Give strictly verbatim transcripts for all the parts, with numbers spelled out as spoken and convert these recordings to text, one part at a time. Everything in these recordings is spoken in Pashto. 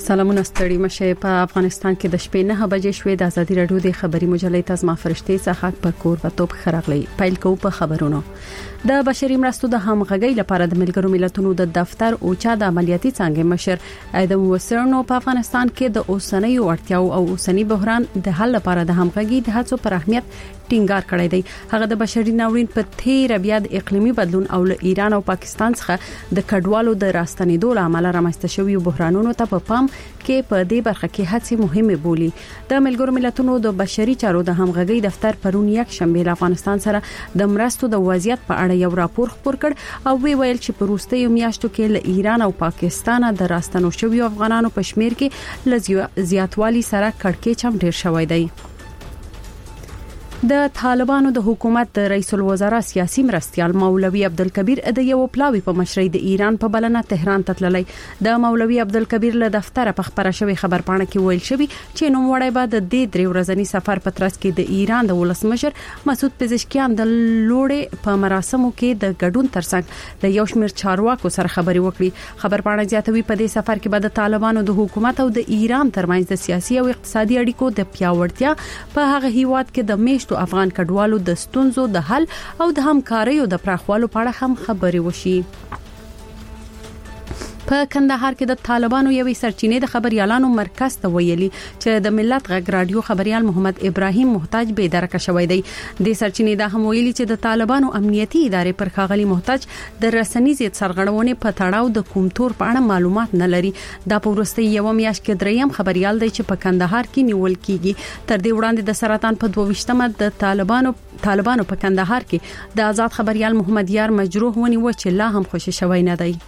سلامونه ستړي مشه په افغانستان کې د شپې نه بجې شوې د ازادي رادیو د خبري مجلې تاسو فرشتي څخه په کور په توپ خراغلي پیل کو په خبرونو د بشري مرستو د همغږي لپاره د ملګرو ملتونو د دفتر او چا د عملیاتي څنګه مشر ادم وسرنو په افغانستان کې د اوسنۍ اړتیاو او اوسنۍ بحران د حل لپاره د همغږي د هڅو پر اهمیت ټینګار کړی دی. هغه د بشري ناورین په تیر بیا د اقليمي بدلون او له ایران او پاکستان څخه د کډوالو د راستنېدو لامل رامنځته شوی بحرانونو ته په پام کې په دې برخه کې هڅې مهمه بولي. د ملګرو ملتونو د بشري چارو د همغږي دفتر پرون یک شنبه له افغانستان سره د مرستو د وضعیت په اړه یو راپور خپور کړ او وی ویل چې په وروستیو میاشتو کې له ایران او پاکستان د راستنو شوی افغانانو په شمیر کې ل زیاتوالي سره کړکېچ هم ډیر شوی دی. د طالبانو د حکومت د رئیس الوزرا سیاسي مرستيال مولوي عبدالکبیر د یو پلاوی په مشرۍ د ایران په بلنه تهران ته تللی. د مولوي عبدالکبیر له دفتر په خبره شوی خبرپاڼه کې ویل شوی چې نو وړای بعد د دې درې ورځنی سفر په ترڅ کې د ایران د ولسمشر مسعود پزشکیان د لوړې په مراسمو کې د ګډون ترڅنګ د یو شمېر چارواکو سره خبري وکړي. خبرپاڼه زیاتوي په دې سفر کې بعد طالبانو د حکومت او د ایران ترمنځ د سیاسي او اقتصادي اړیکو د پیاوړتیا په هغه هیواد کې د میشتو افغان کډوالو د ستونزو د حل او د همکاریو د پراخوالو په اړه هم خبري وشي. په کندهار کې د طالبانو یوې سرچینې د خبريالانو مرکز ته ویلي چې د ملت غږ رادیو خبريال محمد ابراهیم محتاج به درکه شوی دی. د سرچینې د هم ویلي چې د طالبانو امنیتي ادارې پر خاغلی محتاج د رسنیزې سرغړونې په تړاو د کوم تور په اړه معلومات نه لري. دا په ورستي یو میاشت کې دریم خبريال دی چې په کندهار کې نیول کیږي. تر دې وړاندې د سرطان په دوه د طالبانو طالبانو په کندهار کې د آزاد خبريال محمد یار مجروح ونی و چې لا هم خوشی شوی نه دی.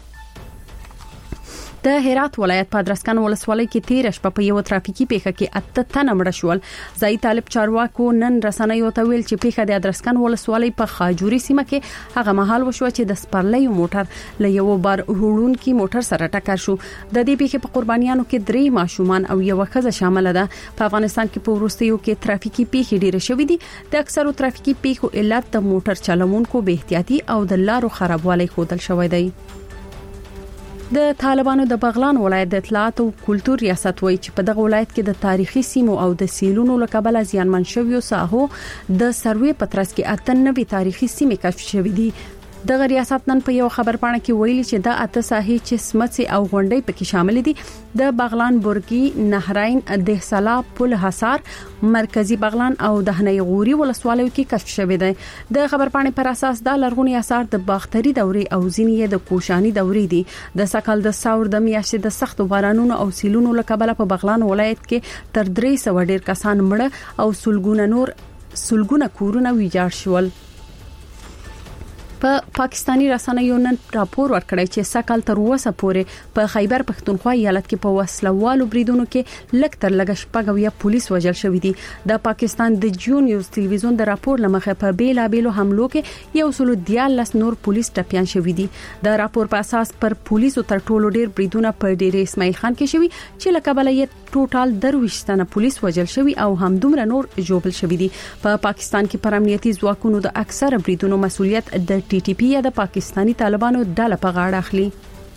د هرات ولایت په ادرسکن ولسوالۍ کې تیر شپه په یو ترافیکي پیښه کې اته تنه مړه شول. ځای طالب چارواکو نن رسنیو ته ویل چې پیښه د ادرسکن ولسوالۍ په خاجوري سیمه کې هغه مهال وشو چې د سپرلۍ موټر له یو بار وړونکي موټر سره ټکر شو. د دې پیښې په قربانیانو کې درې ماشومان او یو ښځه شامل ده. په افغانستان کې په وروستیو کې ترافیکي پیښې ډېرې شوې دي. د اکثرو ترافیکي پیښو علت د موټر چلوونکو بې احتیاطي او د لارو خرابوالی ښودل شوی دی. د طالبانو د بغلان ولایت د اطلاعات او کلتور ریاست وایي چې په دغه ولایت کې د تاریخي سیمو او د سیلونو لکبل زیانمن شویو ساحو د سروې پترس کې اته نوي تاریخي سیمې کشف شوې دي. د ریاست نن په یو خبرپاڼه کې ویلي چې د اته ساحې چې سمڅې او غونډۍ پکې شامل دي د بغلان بورګي نهرین دهسلا پل حصار مرکزی بغلان او دهنی غوري ولسوالیو کې کشف شوی دی. د خبرپاڼې پر اساس د لرغونی آثار د باختري دورې او ځینې د کوشاني دورې دي. د سکل د ثور د میاشتې د سختو بارانونو او سیلونو لکبل په بغلان ولایت کې تر درې سوه ډیر کسان مړه او سلګونه نور سلګونه کورونه ویجاړ شول. په پاکستانی رسنیو نن راپور ورکړی چې سکل تر اوسه پورې په خیبر پښتونخوا ایالت کې په وسلوالو بریدونو کې لږ تر لږه شپږ یا پولیس وژل شوی دي. د پاکستان د جیو نیوز ټلویزیون د راپور لمخه په بیلا بیلو حملو کې یو سلو دیالس نور پولیس ټپيان شوی دي. د راپور په اساس پر پولیسو تر ټولو ډیر بریدونه پر ډیر اسماعیل خان کې شوی چې لکبل یې ټوټال درويشتنه پولیس وژل شوی او همدومره نور جوړل شوی دي. په پاکستان کې پر امنیتي ځواکونو د اکثر بریدونو مسؤلیت د ټي ټي پی یا د پاکستانی طالبانو ډله په غاړه اخلي.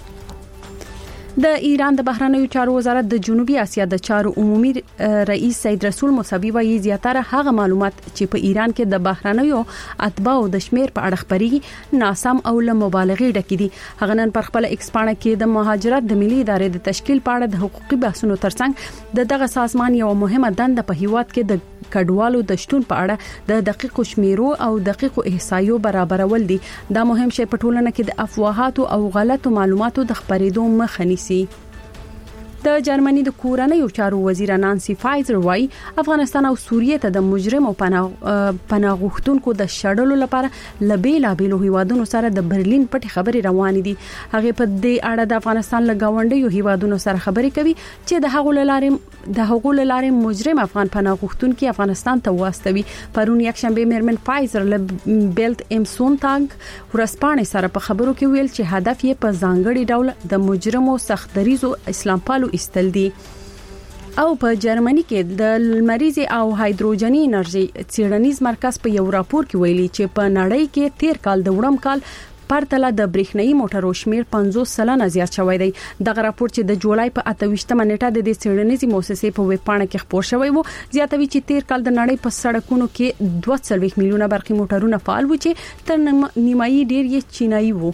د ایران د بهرنیو چارو وزارت د جنوبي اسیا د چارو عمومي رئیس سید رسول موسوي وايي زیاتره هغه معلومات چې په ایران کې د بهرنیو اتباعو د شمیر په اړه خبري ناسم او له مبالغې ډکې دي. هغه نن پر خپل ایکس پاڼه کې د مهاجرت د ملي ادارې د تشکیل په اړه د حقوقي بحثونو ترڅنګ د دغه سازمان یو مهمه دنده په هیواد کې د کډوالو د شتون په اړه د دقیق شمیرو او دقیق احصایو برابرول دي. دا مهم شی په ټولنه کې د افواهاتو او غلطو معلوماتو د خپرېدو مخه نیسي. د جرمني د کورنیو چارو وزیر نانسی فایزر وايي افغانستان او سوریه ته د مجرم او پناه غوښتونکو د شړلو لپاره لبیلا بیلو هیوادونو سره د برلین پټ خبري روان دي. هغه په دې اړه د افغانستان له گاونډیو هیوادونو سره خبري کوي چې د هغو لارې د هغو لارې مجرم افغان پناه غوښتونکو افغانستان ته واستوي. پرون یک شنبه میرمن فایزر له بیلت امسون تانګ ورسپانې سره په خبرو کې ویل چې هدف یې په ځانګړي ډول د مجرمو سختدریزو اسلام پالو استل دي. او په جرمني کې د لمریزي او هایدروجني انرژي څېړنیز مرکز په یو راپور کې ویلي چې په نړۍ کې تیر کال د وړم کال پرتله د برېښنايي موټرو شمیر پنځوس سلنه زیات شوی دی. دغه راپور چې د جولای په اته ویشتمه نیټه د دې څېړنیزې مؤسسې په ویب پاڼه کې خپور شوی وو زیاتوي چې تیر کال د نړۍ په سړکونو کې دوه څلوېښت میلیونه برقي موټرونه فعال وو چې تر نیمایي ډیر یې چینایي وو.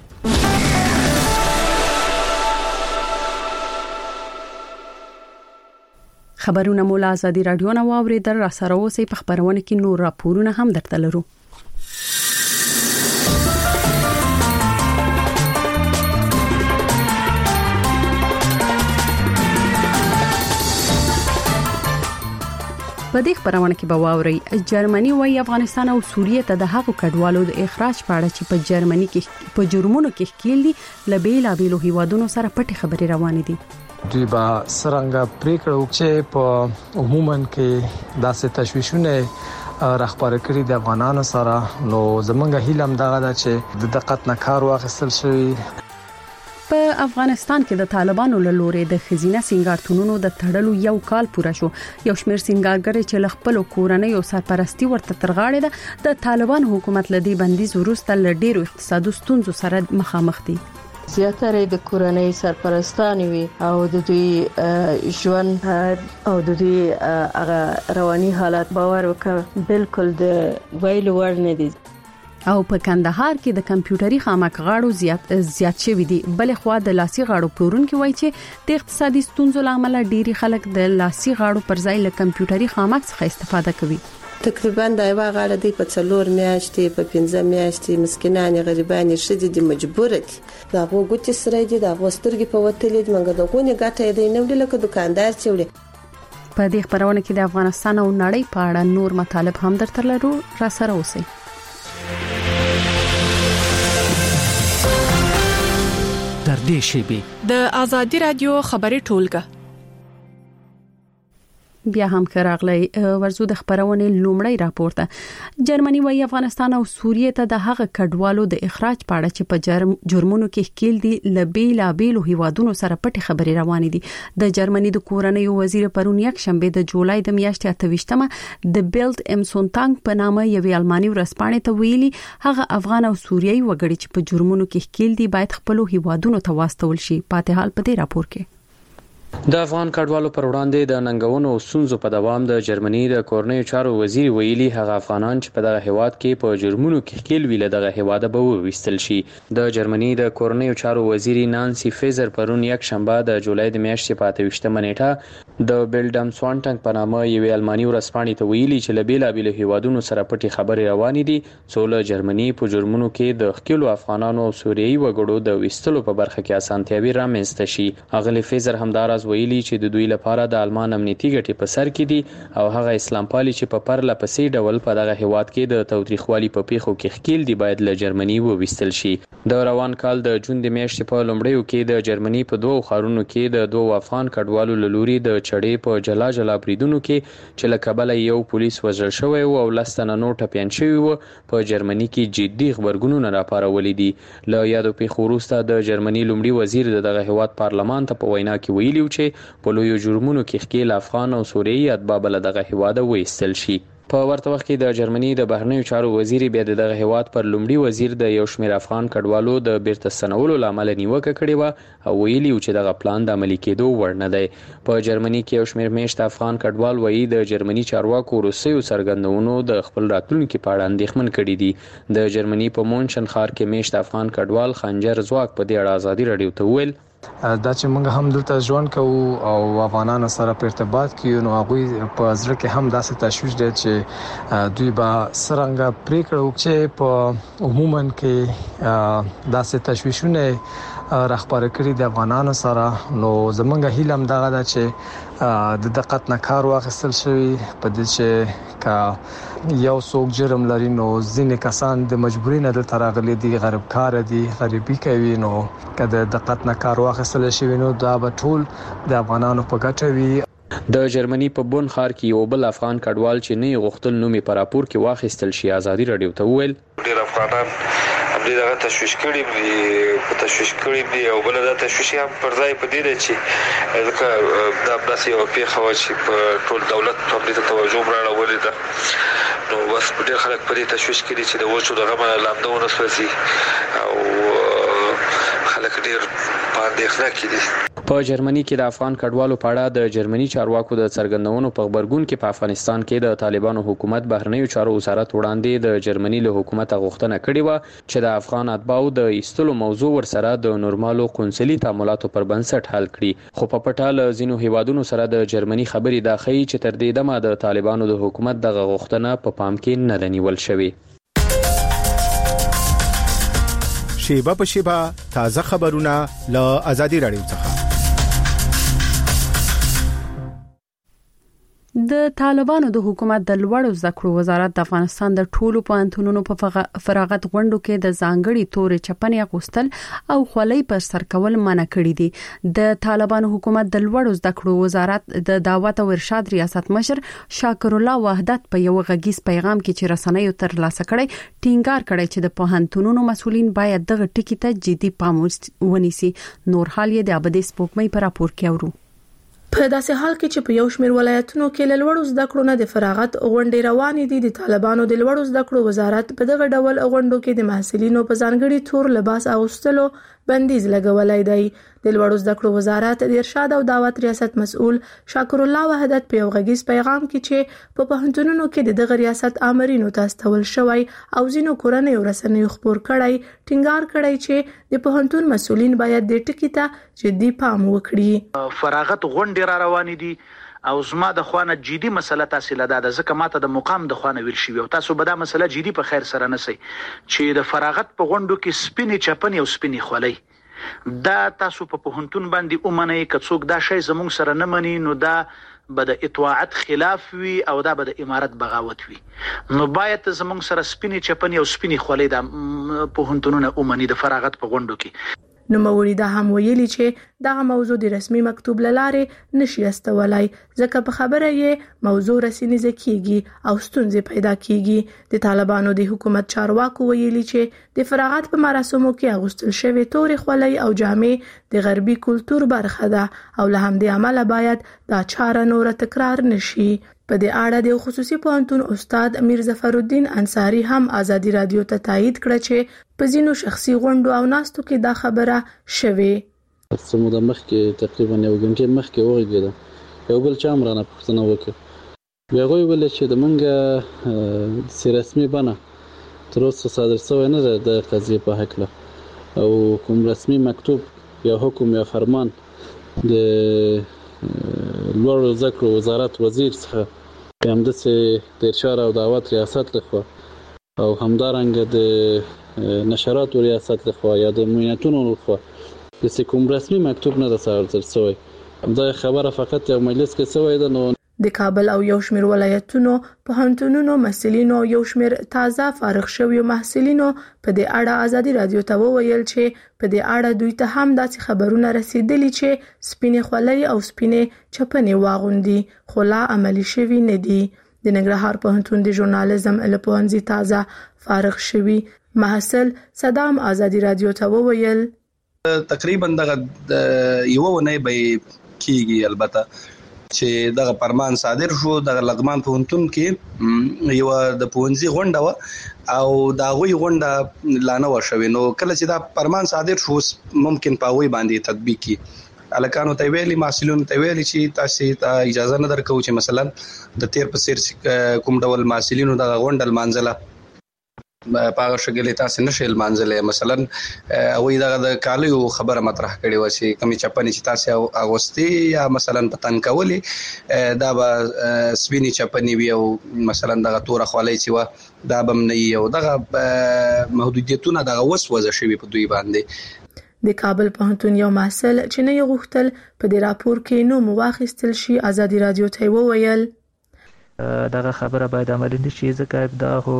خبرونه مولا ازادي رادیو نه واوریدل. را سره اوسې په خبرونه کې نور راپورونه هم درته لرو. په دې خبرونه کې به واوري جرمني وايي افغانستان او سوریه ته د هغو کډوالو د اخراج په اړه چې په جرمني کې په جرمونو کې ښکیل دي لبیلا بیلو هیوادونو سره پټي خبري روانې دي. دوی با سرنګ پریکړه وکړي په عموما کې داسې تشویشونه راخبره کړی د افغانانو سره نو زمونږ هیلم دغه ده چې د دقت نه کار واخیستل شي. په افغانستان کې د طالبانو له لوري د خزینه سنگارتونونو د تړلو یو کال پوره شو. یو شمېر سنگارګر چې لخپل کورنۍ او سرپرستی ورته ترغاړي ده د طالبان حکومت لدی بندیز وروسته ل ډیرو اقتصادي ستونزو سره مخامخ دي. زیاتره د کورنۍ سرپرستان وي او د دوی ژوند او د دوی هغه رواني حالت باور وکړ بالکل د ویلو ور نه دي. او په کندهار کې د کمپیوټري خامک غاړو زیات زیات شوی دي. بل خو د لاسي غاړو پلورونکو وایي چې د اقتصادي ستونزو لامل ډيري خلک د لاسي غاړو پر ځای له کمپیوټري خامک څخه استفاده کوي. تقریبا دا یو غاړه دی په څلور میاشتې په پنځه میاشتې مسکینان غریبان شدي دي مجبور دي دا غو ګوتې سره دي دا غوسترګي په وتلې دي منګه د غونې ګټه دی نو لکه دکاندار چولې. په دې خبرونه کې د افغانستان او نړۍ په اړه نور مطالب هم درته لرو. را سره اوسئ. در دې شیبه د ازادي رادیو خبري ټولګه بیا هم خراغلی ورزو د خبرونه لومړی راپورته جرمني وايي افغانستان او سوریه ته د هغه کډوالو د اخراج په اړه چې په جرم جرمونو کې ښکیل دي لبیلا بیلو هیوادونو سره پټي خبري روانې دي. د جرمني د کورنۍ وزیر پرون یک شنبه د جولای د میاشتې اته ویشتمه د بیلد ام سونتانګ په نامه یوې الماني ورسپانې ته ویلي هغه افغان او سوریایي وګړي چې په جرمونو کې ښکیل دي باید خپل هیوادونو ته واستول شي. پاتې حال په دې راپور کې د افغان کډوالو پر وړاندې د ننګونو او سنځو په دوام د جرمني د کورنۍ چارو وزیر ویلي هغه افغانان چې په دغه هیواد کې په جرمونو کې ښکیل ویل دغه هیواد به وویستل شي. د جرمني د کورنۍ چارو وزیر نانسی فیزر پرون یک شنبه د جولای د میاشتې په اته ویشتمه نیټه د بیلډم سوانټنګ په نامه یوې الماني ورسپانې ته ویلي چې لبیلا بیل هیوادونو سره پټي خبري روانې دي څو له جرمني په جرمونو کې د ښکیلو افغانانو او سوریایي وګړو د ویستلو په برخه کې اسانتیاوي رامنځته شي. اغلی فیزر همدارس ویلي چې د دوی لپاره د آلمان امنیتي ګټې په سر کې دي او هغه اسلام پالي چې په پرله پسې ډول په دغه هیواد کې د تاوتریخوالي په پیښو کې ښکیل دي باید له جرمني وویستل شي. د روان کال د جون د میاشتې په لومړیو کې د جرمني په دوه ښارونو کې د دوه افغان کډوالو له لوري د چړې په جلا جلا بریدونو کې چې له کبله یو پولیس وژل شوی او لس تنه نور ټپیان شوي وو په جرمني کې جدي خبرګونونه راپارولي دي. له یادو پیښو وروسته د جرمني لومړي وزیر دغه هیواد پارلمان ته په وینا کې ویلي و چې په لویو جرمونو کې ښکیل افغان او سوریایي اتباع بل دغه هیواد وایستل شي. په ورته وخت کې د جرمني د بهرنیو چارو وزیر بیا دغه هیواد پر لومړي وزیر د یو شمېر افغان کډوالو د بیرته ستنولو لامل نیوکه کړې و او ویلي چې دغه پلان د عملي کېدو وړ نه دی. په جرمني کې یو شمېر میشت افغان کډوال وایي د جرمني چارواکو روسیو څرګندونو د خپل راتلونکي په اړه اندېښمن کړي دي. د جرمني په مونشن ښار کې میشت افغان کډوال خنجر ځواک په دې اړه ازادي رادیو ته ویل دا چې موږ هم دلته ژوند کوو او افغانانو سره په ارتباط کې نو هغه په ځل کې هم داسې تشویش دی چې دوی به سرنګ پریکړه وکړي په عموما کې داسې تشویشونه راخبره کړی د افغانانو سره نو زمونږ هیلم دغه ده چې د دقت نه کار واخیستل شوی په دې چې کا یو څوک جرم لري نو ځینې کسان د مجبورۍ نه دلته راغلي دي غریب کار دي غریبي کوي نو کله د دقت نه کار واخیستل شوی نو دا به ټول د افغانانو په ګټه وي. د جرمني په بون ښار کې یو بل افغان کډوال چې نه غوښتل نومي په راپور کې واخیستل شي ازادي رادیو ته ویل ډیر افغانان همدې دغه تشویش کړي په تشویش کړي دي او بل دا تشویش هم پر ځای په دې دی چې ځکه دا داسې یو پیښه وه چې په ټول دولت همدې ته توجه راړولې ده نو بس ډېر خلک په دې تشویش کې دي چې د وچو د غمه لامده ونه سوځي او خلک ډېر په اندېښنه کې دي. په جرمني کې د افغان کډوالو په اړه د جرمني چارواکو د څرګندونو په خبرګون کې په افغانستان کې د طالبانو حکومت بهرنیو چارو وزارت وړاندې د جرمني له حکومت غوښتنه کړې و چې د افغان اتباعو د ایستلو موضوع ورسره د نورمالو قونسلي تعاملاتو پر بنسټ حل کړي خو په پټه له ځینو هیوادونو سره د جرمني خبرې دا ښیي چې تر دې دمه د طالبانو د حکومت دغه غوښتنه په پام کې نه ده نیول شوې. شیبه په شیبه تازه خبرونه له آزادي رادیو څخه. د طالبانو د حکومت د لوړو زده کړو وزارت د افغانستان د ټولو پوهنتونونو په فراغت غونډو کې د ځانګړي تورې چپنې اغوستل او خولۍ پر سر کول منع کړي دي. د طالبانو حکومت د لوړو زده کړو وزارت د دعوت او ارشاد ریاست مشر شاکر الله وحدت په یو غږیز پیغام کې چې رسنیو تر لاسه کړی ټینګار کړی چې د پوهنتونونو مسؤلین باید دغه ټکي ته جدي پام ونیسي. نور حال یې د ابدي سپوږمۍ پر راپور کې اورو. په داسې حال کې چې په یو شمېر ولایتونو کې له لوړو زده کړو نه د فراغت غونډې روانې دي، د طالبانو د لوړو زده کړو وزارت په دغه ډول غونډو کې د محصلینو په ځانګړي تور لباس اغوستلو بندیز لګولای دی. د لوړو زده کړو وزارت د ارشاد او دعوت ریاست مسؤل شاکر الله وحدت په یو غږیز پیغام کې چې په پوهنتونونو کې دغه ریاست آمرینو ته استول شوی او ځینو کورنیو رسنیو خبر کړی ټینګار کړی چې د پوهنتون مسؤلین باید د ټکی ته جدي پام وکړي. فراغت غونډې را روانې دي او زما د خوانه جدي مسله تاسو له دا ځکه ماته د مقام د خوانه ویل شي او تاسو به دا مسله جدي په خیر سره نسی چې د فراغت په غونډو کې سپینې چپنې او سپینې خولۍ دا تاسو په پوهنتون باندې اومنه که څوک دا شی زموږ سره نه مني نو دا به د اطاعت خلاف وي او دا به د امارت بغاوت وي. نو باید زموږ سره سپینې چپنې او سپینې خولۍ د پوهنتونونو اومني د فراغت په غونډو کې. نو موري دا هم ویلي چې دغه موضوع د رسمي مکتوب لاره نشي استولای ځکه په خبره یې موضوع رسینیزه کیږي او ستونزې پیدا کیږي. د طالبانو د حکومت چارواکو ویلي چې د فراغت په مراسمو کې اغوستل شوی تورې خولۍ او جامې د غربي کلچر برخه ده او له همدې عمله باید دا چاره نور تکرار نشي. په دې اړه د خصوصي پوهنتون استاد امیر ظفر الدین انصاری هم آزادي رادیو ته تایید کړ چې په ځینو شخصي غونډو او ناستو کې دا خبره شوې. سمو د مخ کې تقریبا یو غنټه مخ کې وګړه یو بل چا مرانه پښتنه وکړه بیا غوي ول چې د منګه سي رسمي بنا تر اوسه صادر شوی نه ده د قضیه په حق له او کوم رسمي مکتوب یا حکم یا فرمان د لوړو زده کړو وزارت وزیر څخه هم د ارشاد او دعوت ریاست لخوا او همدارنګه د نشرات ریاست لخوا یا د معاینتونو لخوا د کوم رسمي مکتوب نه صادر شوی. دا خبره فقط یو مجلس کې شوی ده. نو د کابل او یو شمېر ولایتونو پوهنتونونو مسؤلینو یو شمېر تازه فارغ شوی محصلینو په دې اړه آزادي رادیو ته وویل چې په دې اړه دوی ته هم داسې خبرونه رسیدلي چې سپینې خولۍ او سپینې چپنې واغوندي خو لا عملي شوی نه دي. د ننګرهار پوهنتون د ژورنالیزم علم پوهنځي تازه فارغ شوی محصل صدام آزادي رادیو ته وویل تقریبا دغه یو ونه به کیږي البته چې دغه فرمان صادر شو. د لغمان پوهنتون کې یو د پوهنځي غونډه و او دا غوي غونډه لانه وشوي نو کله چې دا فرمان صادر شو ممکن په وی باندې تطبیق کی الکانو ته ویلي محصلینو ته ویلي چې تاسو ته اجازه نه درکو چې مثلا د تیر په سیر کوم ډول محصلینو د غونډه منځله پاغه شګلې تاسو نشئ منځله مثلا وې دا د کالیو خبره مطرح کړي و چې کمی چپنې چې تاسو اغوستي یا مثلا پتن کولی دا به سپینی چپنې وي او مثلا دغه تور خولۍ چې و دا بم نه یو دغه محدودیتونه دغه وسوځه شوی په دوی باندې. د کابل پوهنتون یو محصل چې نه یو غوښتل په دې راپور کې نو مواخستل شي آزادي رادیو ته وویل دغه خبره باید عملي نشي ځکه دا هو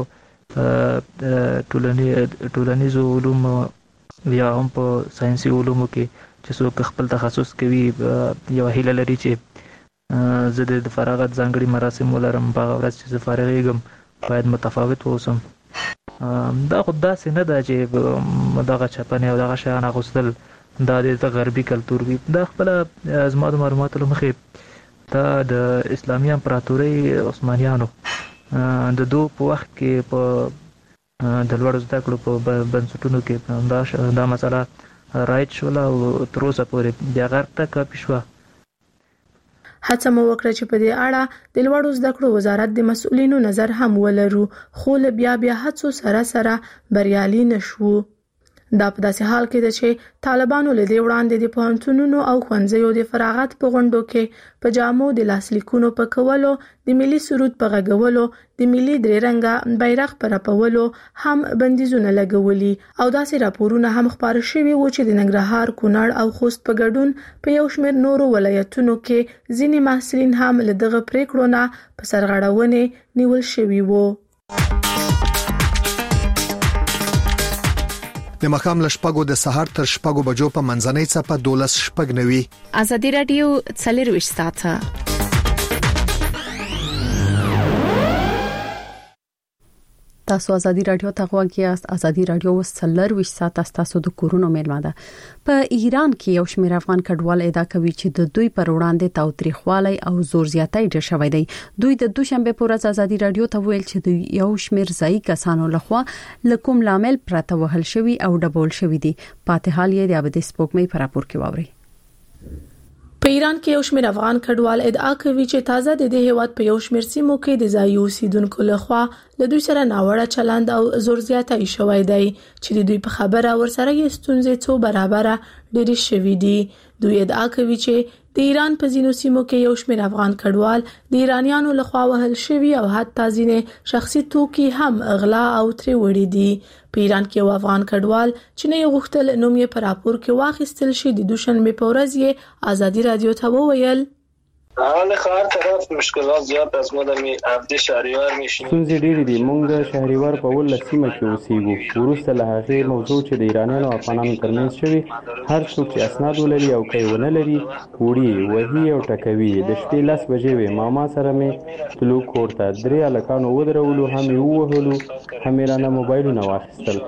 ټولنیز علوم یا هم په ساينسي علومو کې چې څوک خپل تخصص کوي یو هیله لري چې زه د فراغت ځانګړي مراسم ولرم په ورځ چې فارغ یم باید متفاوت اوسم دا خو داسې نه ده چې دغه چپنې او دغه شیان اغوستل دا د غربي کلتور وي. دا خپل زما د معلوماتو له مخې دا د اسلامي امپراتورۍ عثمانیانو د دو په وخت کې په د لوړو زده کړو په بنسټونو کې دا دا مسله رایټ شوله او تر اوسه پورې بیا غرب ته کاپي شوه. هڅه مو وکړه چې په دې اړه د لوړو زده کړو وزارت د مسؤلینو نظر هم ولرو، خو له بیا بیا هڅو سره سره بریالي نشو. دا په داسې حال کې ده چې طالبانو له دې وړاندې د پوهنتونونو او ښوونځیو د فراغت په غونډو کې په جامو د لاسلیکونو په کولو، د ملي سرود په غږولو، د ملي درې رنګه بیرغ په رپولو هم بندیزونه لګولي او داسې راپورونه هم خپاره شوي وو چې د ننګرهار، کونړ او خوست په ګډون په یو شمېر نورو ولایتونو کې ځینې محصلین هم له دغه پریکړو نه په سرغړونې نیول شوي وو. د مخام لشپګو د سحر تر شپګو بجو په منځنۍ څپه دولس شپګ نوي. ازادي رادیو څلرويشت ساعته. تاسو ازادي رادیو ته غواړئ. ازادي رادیو څلرويشت ساعته تاسو د کورونو میلمه ده. په ایران کې یو شمېر افغان کډوال ادعا کوي چې د دوی پر وړاندې تاوتریخوالي او زور زیاتی ډېر شوی دی. دوی د دوشنبه په ورځ ازادي رادیو ته ویل چې د یو شمېر ځای کسانو لخوا لکوم لامل پرته وهل شوی او ډبول شوی دي. پاتې حال یې د ابدي سپوږمۍ پر راپور کې واوري. په ایران کې یو شمېر افغان کډوال ادعا کوي چې تازه د دې هیواد په یو شمېر سیمو کې د ځایي اوسیدونکو لخوا له دوی سره ناوړه چلند او زور زیاتی شوی دی چې د دوی په خبره ورسره یې ستونزې څو برابره ډېرې شوې دي. دوی ادعا کوي چې د ایران په ځینو سیمو کې یو شمېر افغان کډوال د ایرانیانو لخوا وهل شوي او حتی ځینې شخصي توکي هم اغلا او ترې وړي دي. په ایران کې یو افغان کډوال چې نه غوښتل نوم یې په راپور کې واخیستل شي د دوشنبه په ورځ یې ازادي رادیو ته وویل حال خار طرف مشکلات زیات از ما دمی عبد شهریور میشیم. ستونزې ډېرې دي. موږ د شهریور په ول سیمه کې اوسېږو. وروسته له هغې موضوع چې د ایرانیانو او افغانانو ترمنځ شوي، هر څوک چې اسناد ولري او کوي ونه لري وړي وهي او ټکوي. د شپې لس بجې وې ماما سره مې تلو کور ته. درې هلکانو ودرولو، هم یې ووهلو، هم یې رانه موبایلونه واخیستل.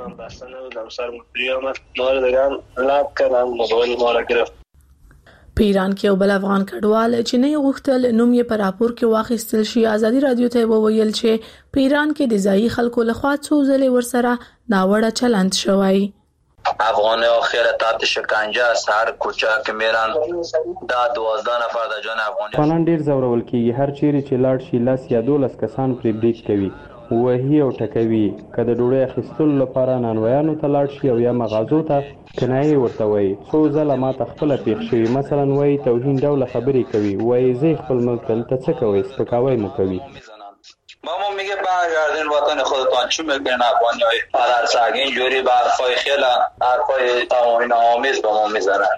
په ایران کې یو بل افغان کډوال چې نه غوښتل نوم یې په راپور کې واخیستل شي ازادي رادیو ته وویل چې په ایران کې د ځایي خلکو لخوا څو ځلې ورسره ناوړه چلند شوی. افغان آخر تحت شکنجه است. هر کوچه که میرن دا دوازده نفر د جان افغانی افغانان ډیر زورول کیږي. هر چیرې چې لاړ شي لاس یا دولس کسان پرې بریک کوي، وهي او ټکوي. که د ډوډۍ اخیستلو لپاره نانوایانو ته لاړ شي او یا مغازو ته، کنایې ورته وایي. څو ځله ماته خپله پېښ شوي. مثلا وایي توهین ډوله خبرې کوي. وایي زه خپل ملک دلته څه کوئ، سپکاوی مو کوي. ماما میگه برگردین وطن خودتان، چی میگن افغانیای پدرسگ اینجوری به حرفای خیلی حرفای توهین آمیز به ما میزنن.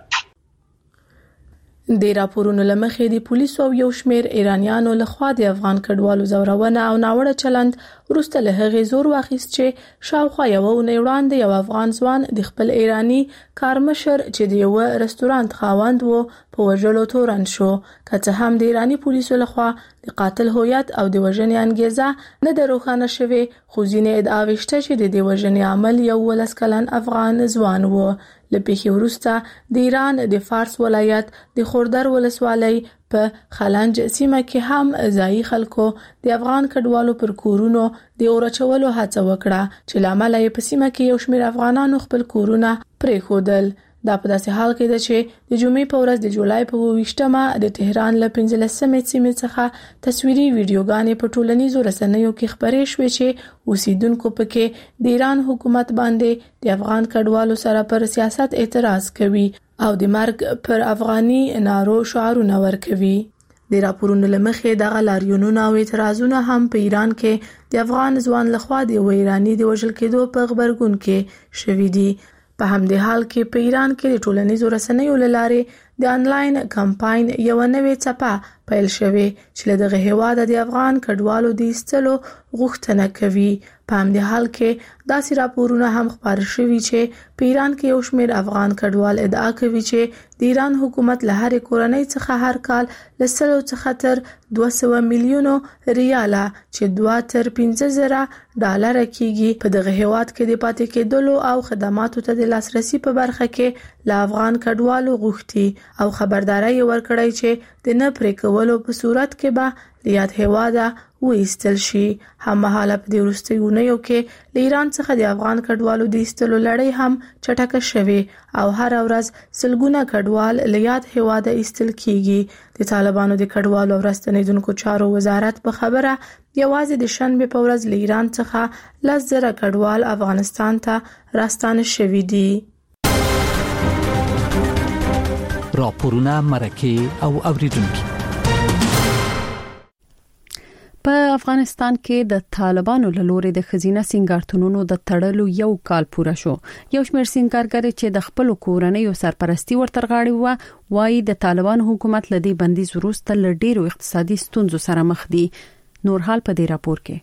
د راپورونو لمخې د پولیسو او یو شمېر ایرانیانو لخوا د افغان کډوالو زورونه او ناوړه چلند وروسته له هغې زور واخیست چې شاوخوا یوه اونۍ وړاندې یو افغان ځوان د خپل ایراني کارمشر چې د یوه رستورانت خاوند و په وژلو تورن شو. که څه هم د ایراني پولیسو لخوا د قاتل هویت او د وژنې انګیزه نه ده روښانه شوې، خو ځینې ادعاوې شته چې د دې وژنې عمل یو ولس کلن افغان ځوان و. له پیښې وروسته د ایران د فارس ولایت د خوردر ولسوالۍ په خلنج سیمه کې هم ځایي خلکو د افغان کډوالو پر کورونو د اورچولو هڅه وکړه چې لامل یې په سیمه کې یو شمېر افغانانو خپل کورونه پرېښودل. دا په داسې حال کې ده چې د جمعې په ورځ د جولای په اوویشتمه د تهران له پنځلسمې سیمې څخه تصویري ویډیوګانې په ټولنیزو رسنیو کې خپرې شوې چې اوسیدونکو پکې د ایران حکومت باندې د افغان کډوالو سره پر سیاست اعتراض کوي او د مرګ پر افغاني نارو شعارونه ورکوي. د راپورونو لمخې دغه لاریونونه او اعتراضونه هم په ایران کې د افغان ځوان لخوا د یو ایراني د وژل کېدو په غبرګون کې شوي دي. په همدې حال کې په ایران کې د ټولنیزو رسنیو له لارې د انلاین کمپاین یو نوې څپه پیل شوې چې دغه هیواد د افغان کډوالو د ایستلو غوښتنه کوي. په همدې حال کې داسې راپورونه هم خبر شوي چې په ایران کې یو شمېر افغان کډوال ادعا کوي چې د ایران حکومت له هرې کورنۍ څخه هر کال له سلو څخه تر دوه سوه میلیونو ریاله چې دوه تر پنځه زره ډالر کېږي په دغه هیواد کې د پاتې کېدلو او خدماتو ته د لاسرسي په برخه کې له افغان کډوالو غوښتي او خبرداري ورکړی چې د نه پرې کولو په صورت کې به لیاد هیواده وېستل شي. هممهاله په دې وروستیو اونیو کې له ایران څخه د افغان کډوالو د ایستلو لړۍ هم چټکه شوې او هر ورځ سلګونه کډوال له یاد هیواده ایستل کیږي. د طالبانو د کډوالو او راستنیدونکو چارو وزارت په خبره یوازې د شنبه په ورځ له ایران څخه لس زره کډوال افغانستان ته راستانه شوي دي. راپورونه مرکه او اوریدونکو. په افغانستان کې د طالبانو له لوري د خزینه سنگارتونونو د تړلو یو کال پوره شو. یو شمېر سنگارګر چې د خپل کورنۍ او سرپرستی ورتر غاړي و وايي د طالبانو حکومت له دې بندیز وروسته ل ډیرو اقتصادي ستونزو سره مخ دي. نور حال په دې راپور کې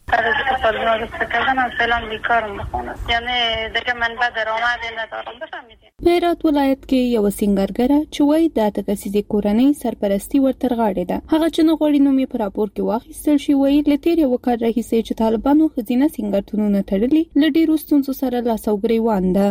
هرات ولایت کې یو سنگارګره چې وای د تکسیزي کورنۍ سرپرستی ورتر غاړي ده. هغه چې نو غوړي نومي په راپور کې واخیستل شي وای لتیر یو کار راهیسي چې طالبانو خزینه سنگارتونونه تړلي ل ډیرو ستونزو سره لاسوګری وانده.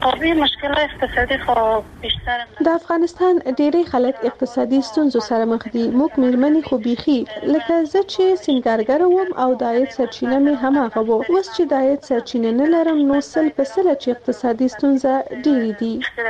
د افغانستان ډېری خلک اقتصادي ستونزو سره مخ دي. موږ میرمنې خو بيخي لکه زه چې سنگارګر وم او د عاید سرچینه مې هماغه وو. اوس چې د عاید سرچینه نه لرم نو سل په سل چې اقتصادي ستونزه ډېری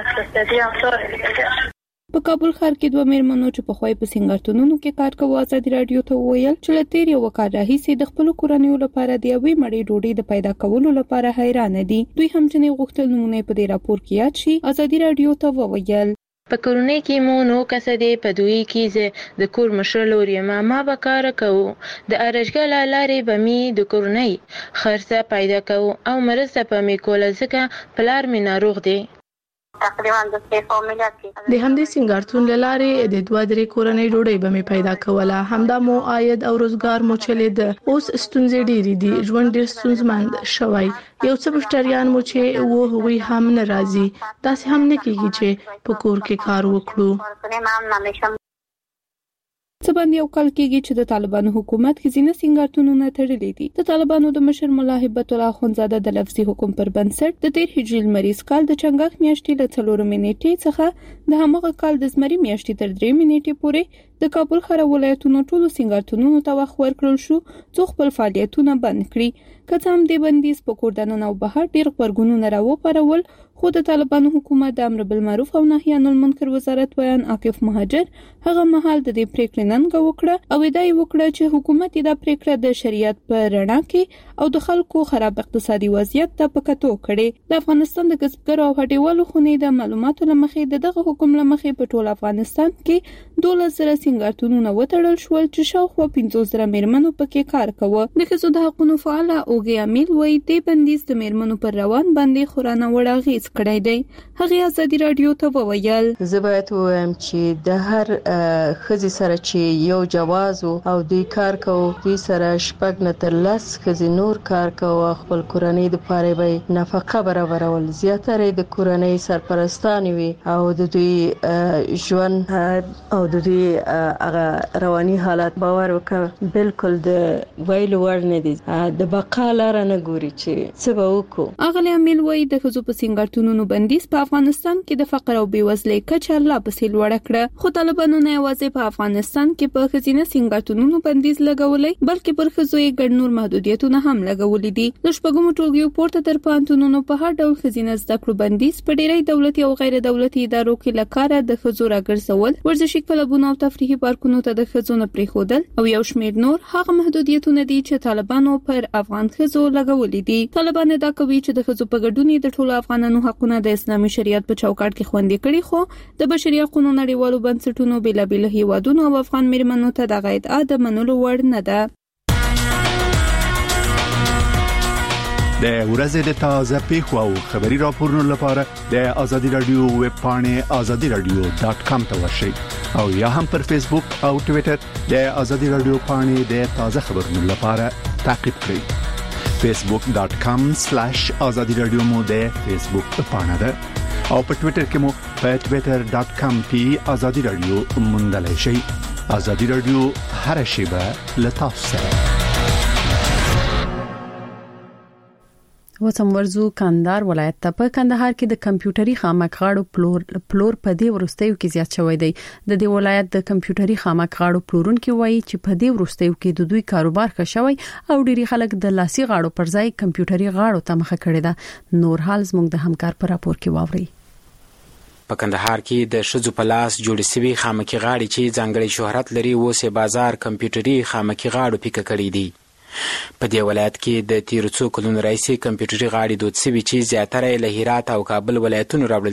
دي. په کابل ښار کې دوه میرمنو چې په خوای په سنگارتونونو کې کار کوي ازادي رادیو ته وویل چې لتیر یو کار راهیسي د خپل کورنیو لپاره د یوې مړې ډوډۍ د پیدا کولو لپاره حیران دي. دوی هم چې غوښتل نمونه په دې راپور کې یاد شي ازادي رادیو ته وویل په کورنۍ کې مو نو کسه دې په دوی کې د کور مشر لوري ما ما به کار کوو د ارشګل لارې به می د کورنۍ خرڅه پیدا کوو او مرسته په می کوله ځکه پلار می ناروغ دی. تقریبا د د همدې سنگارتون لاره د دوه درې کورنۍ ډوډۍ به می پیدا کوله. همدا مو عاید او روزګار مو چلید. اوس ستونزې ډېری دي. ژوند ډېر ستونزمند شوی. یو څه مشتریان مو چې وو هغوی هم ناراضي. داسې هم نه کیږي چې په کور کې کار وکړو. څه باندې یو کال کېږي چې د طالبانو حکومت خزینه سنگارتونونه تړلي دي. د طالبانو د مشر مولا هبت الله اخونزاده د لفظي حکم پر بنسټ د تیر هجري لمریز کال د چنګاښ میاشتې له څلورو منېټې څخه د همغه کال د زمري میاشتې تر درې منېټې پورې د کابل ښار ولایتونو ټولو سنگارتونونو ته وخت ورکړل شو څو خپل فعالیتونه بند کړي. که څه هم د بندیز په کوردانو او بهر ډیر خبرګونونه راوپارول خو د طالبانو حکومت د امر بالمعروف او نهي عن المنکر وزارت بیان عاقف مهاجر هغه مهال د دې پریکړې ننګه وکړه او ادعا وکړه چې حکومت دا پریکړه د شریعت په رڼا کې او د خلکو خراب اقتصادي وضعیت ته په کتو کړي. د افغانستان د کسبګرو او هډیوالو خونې د معلوماتو لمخې د دغه حکم لمخې په ټول افغانستان کې دولس زره سنگارتونونه وتړل شول چې شاوخوا پنځوس زره میرمنو پکې کار کوي. د ښځو د حقوقو فعال اوګي امیل وایي د بندیز د میرمنو پر روان باندې خورانه وړ اغېز کړی دی. هغه ازادي رادیو ته وویل زه باید وایم چې د هر ښځې سره چې یو جواز او دوی کار کوي دوی سره شپږ نه تر لس ښځې نور کار کوي خپل کورنۍ د پاره به نفقه برابرول زیاتره د کورنۍ سرپرستان وي او د دوی ژوند او د دوی هغه رواني حالت باور وکړه بالکل د ویلو وړ نه دي. د بقا لار نه ګوري چې څه به وکړو. اغلی امیل وایي د ښځو په سنگارتونونو بندیز په افغانستان کې د فقر او بیوزلۍ کچه لا پسې لوړه کړه. خو طالبانو نه یوازې په افغانستان کې په ښځینه سنگارتونونو بندیز لګولې بلکې پر ښځو یې ګڼ نور محدودیتونه هم لګولې دي. د شپږمو ټولګیو پورته تر پوهنتونونو په هر ډول ښځینه زده کړو بندیز په ډېری دولتي او غیر دولتي ادارو کې لکاره د ښځو راګرځول ورزشي کلبونه او تفریحي پارکونو ته د ښځو نه پریښودل او یو شمېر نور هغه محدودیتونه دي چې طالبانو پر افغان ښځو لګولې دي. طالبان دا کوي چې د ښځو په ګډون د ټولو افغانانو حقونه د اسلامي شریعت په چوکاټ کې خوندي کړي خو د بشري حقوقو نړیوالو بنسټونو بېلابېلو هیوادونو او افغان میرمنو ته د ادعا د منلو وړ نه ده. د ورځې د تازه پیښو او خبري راپورونو لپاره د ازادي رادیو ویب پاڼه ازادي رادیو ډاٹ کام ته ورشئ او یا هم پر فیسبوک او ټوئیټر د ازادي رادیو پاڼه د تازه خبرونو لپاره تعقیب کړئ فیسبوک ډاٹ کام سلیش ازادي رادیو مو د فیسبوک پاڼه ده او په ټوئیټر کې مو په ټوئیټر ډاٹ کام پی ازادي رادیو موندلای شئ. ازادي رادیو هر شیبه لتاسو سره. وسم ورزو کندهار ولایت ته په کندهار کې د کمپیوټري خامکغاړو پلور پلور په دې ورستیو کې زیات شوی دی. د دې ولایت د کمپیوټري خامکغاړو پلورونکو وایي چې په دې ورستیو کې د دوی کاروبار ښه شوی او ډېری خلک د لاسي غاړو پر ځای کمپیوټري غاړو ته مخه کړې ده. نور حال زموږ د همکار پر راپور کې واوري. په کندهار کې د شذو په لاس جوړ شوی خامکي غاړي چې ځانګړي شهرت لري اوسه بازار کمپیوټري خامکي غاړو پیک کړی دی. په دې ولایت کې د تیر څو کلونو راځي کمپیوټري غاړي دود سوي چې زیاتره له هرات او کابل ولایتونو راوړل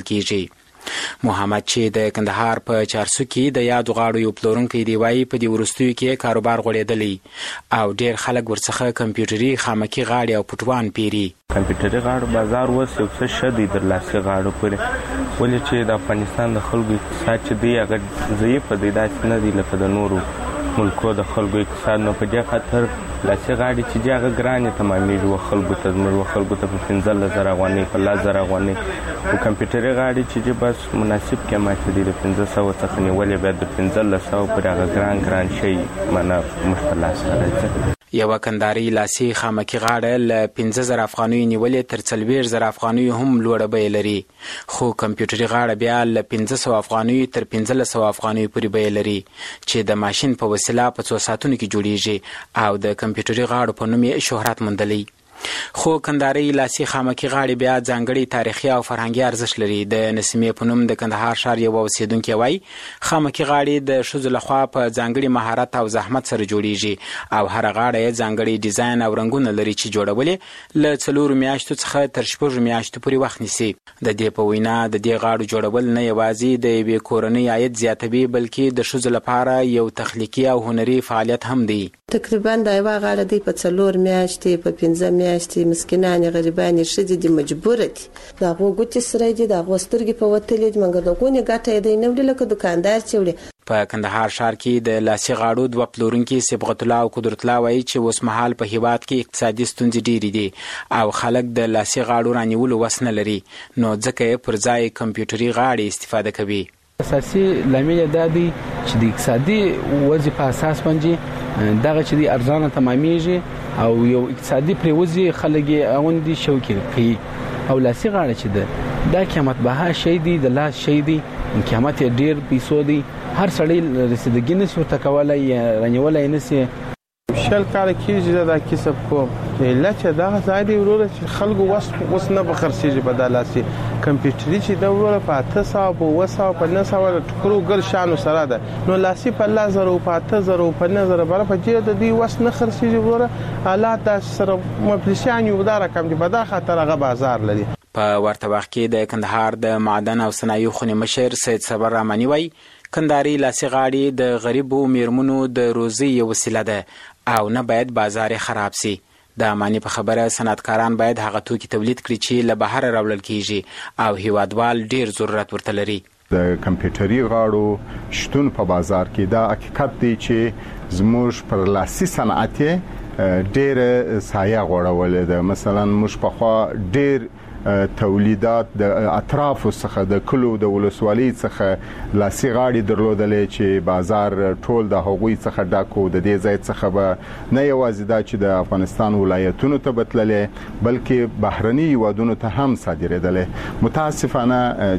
کیږي. محمد چې د کندهار په چارسو کې د یاد غاړو یو پلورونکی دی وایي په دې ورستیو کې کاروبار غوړېدلی او ډېر خلک ورڅخه کمپیوټري خامکي غاړي او پټوان پیري. کمپیوټري غاړو بازار وس یو څه شدي در لاسي غاړو پورې ولې چې د افغانستان د خلکو اقتصاد چې دی هغه ضعیف دی داسې نه دی لکه د نورو ملکو د خلکو اقتصاد نو په دې خاطر لاسي غاړي چې هغه ګرانې تمامېږي او خلکو ته زموږ خلکو ته په پنځلس زره افغانۍ په لس زره افغانۍ او کمپیوټري غاړي چې بس مناسب قیمت دی د پنځه سوه څخه نیولې باید د پنځلس سوه پورې هغه ګران ګران شی معنا موږ ته لاس راځي. یو کندهاري لاسي خامکي غاړه ل پنځه زره افغانۍ نیولې تر څلوېښت زره افغانۍ هم لوړه بیه لري خو کمپیوټري غاړه بیا ل پنځه سوه افغانۍ تر پنځلس سوه افغانۍ پورې بیه لري چې د ماشين په وسیله په څو ساعتونو کې جوړیږي او د کمپیوټري غاړو په نوم یې شهرت موندلی. خو کندهاري لاسي خامکي غاړي بیا ځانګړي تاریخي او فرهنګي ارزښت لري. د نسیمې په نوم د کندهار ښار یو اوسیدونکو وایي خامکي غاړي د شذو لخوا په ځانګړي مهارت او زحمت سره جوړیږي او هر غاړه یې ځانګړي ډیزاین او رنگونه لري چې جوړولې له څلورو میاشتو څخه تر شپږو میاشتو پورې وخت نیسي. د دې په وینا د دې غاړو جوړول نه یوازې د یوې کورنۍ عاید زیاتوي بلکې د شذو لپاره یو تخلیقي او هنري فعالیت هم دی. تقریبا دا یو غاړه دی په څلور میاشتې په پنځه میاشتې مسکینان غریبان شدي دي مجبور دي دا غوګوت سره دي دا غوسترګي په وتلې مګر د غونې ګټه دی نو لکه دکاندار چوړي. په کندهار ښار کې د لاسي غاړو دوه پلورونکي صبغت الله او قدرت الله وایي چې اوس مهال په هیواد کې اقتصادي ستونزې ډېرې دي او خلک د لاسي غاړو رانیولو وس نه لري نو ځکه یې پر ځای کمپیوټري غاړې استفاده کوي. اساسي لامل دا دی چې د اقتصادي وضع په اساس باندې دغه چې دی ارزانه تمامېږي او یو اقتصادي پریوزي خلک یې اوندي شوکي کوي او لاسي غاړه چې ده دا قیمت بها شي دی د لاس شي دی قیمت ډیر پیسو دی هر سړی رسیدګي نشي ورته کولای رانیولای نشي. شل کال کېږي دا کسب کوم لکه دا ځای وروره چې خلکو وس وس نه بخرسيږي بدلاسي کمپیوټري چې دا وروره په اته سوه په اوه سوه په نه سوه ټکرو ګل شانو سره ده نو لاسي په لس زره په اته زره په نه زره بره په دې د دې وس نه خرسيږي وروره حالات د سره مفلسیان یو دار کم دي په دا خاطر هغه بازار لري. په ورته وخت کې د کندهار د معدن او صنایع خونې مشر سید صبر رحماني وایي کندهاري لاسي غاړي د غریبو میرمنو د روزي یو وسیله ده او نه باید بازار خراب سي. د امانی په خبره صنعتکاران باید هغه توکي تولید کړي چې له بهر راوړل کیږي او هیوادوال ډیر ضرورت ورته لري. د کمپیوټري غاړو شتون په بازار کې دا حقیقت دی چې زموږ پر لاسي صنعت ډیر سایه غوړولې ده. مثلا موږ په خوا ډیر تولیدات د اطراف څخه د کلو د ولسوالۍ څخه لاسي غاړي درلودلې چې بازار ټول د هغوی څخه ډاکو د دې ځای څخه به نه یوازې دا چې د افغانستان ولایتونو ته بتللې بلکې بهرني هیوادونو ته هم صادرېدلې. متاسفانه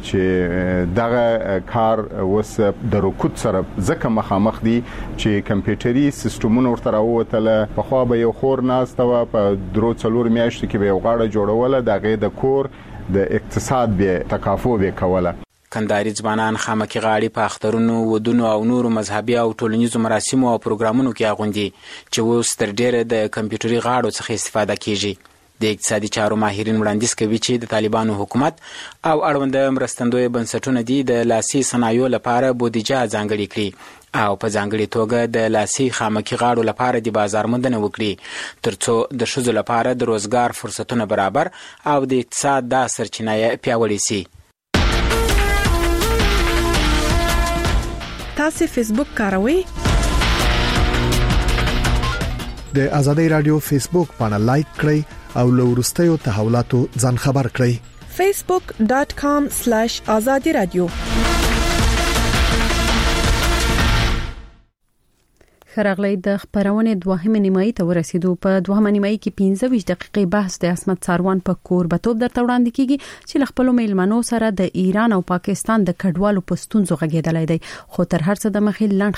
چې دغه کار اوس د رکود سره ځکه مخامخ دي چې کمپیوټري سیستمونه ورته راووتله. پخوا به یو خور ناسته وه په درو څلور میاشتو کې به یو غاړه جوړوله د هغې د کور د اقتصاد به تکافو به کوله. کندهاري ځوانان خامکي غاړي په اخترونو ودونو او نورو مذهبي او ټولنیزو مراسمو او پروګرامونو کې اغوندي چې اوس تر ډیره د کمپیوټري غاړو څخه استفاده کیږي. د اقتصادي چارو ماهرین وړاندیز کوي چې د طالبانو حکومت او اړوند مرستندوی بنسټونه دي د لاسي صنایعو لپاره بودیجه ځانګړې کړي او په ځانګړي توګه د لاسي خامکي غاړو لپاره د بازار موندنه وکړي ترڅو د ښځو لپاره د روزګار فرصتونه برابر او د اقتصاد د سرچینه پیاوړې شي. تاسو فیسبوک کاروئ؟ د آزادۍ رادیو فیسبوک باندې لایک کړئ او له وروستیو تحولاتو ځان خبر کړئ. facebook dot com slash azadi radio. خراغلی د خبرونه دوهمه نیمایي ته ورسېدو. په دوهمه نیمایي کې پنځه ویشت دقیقې بحث د عصمت ساروان په کوربتوب درته وړاندې کیږي چې له خپل میلمنو سره د ایران او پاکستان د کډوالو په ستونزو غږیدلای دی. خو تر هر څه د مخې لاند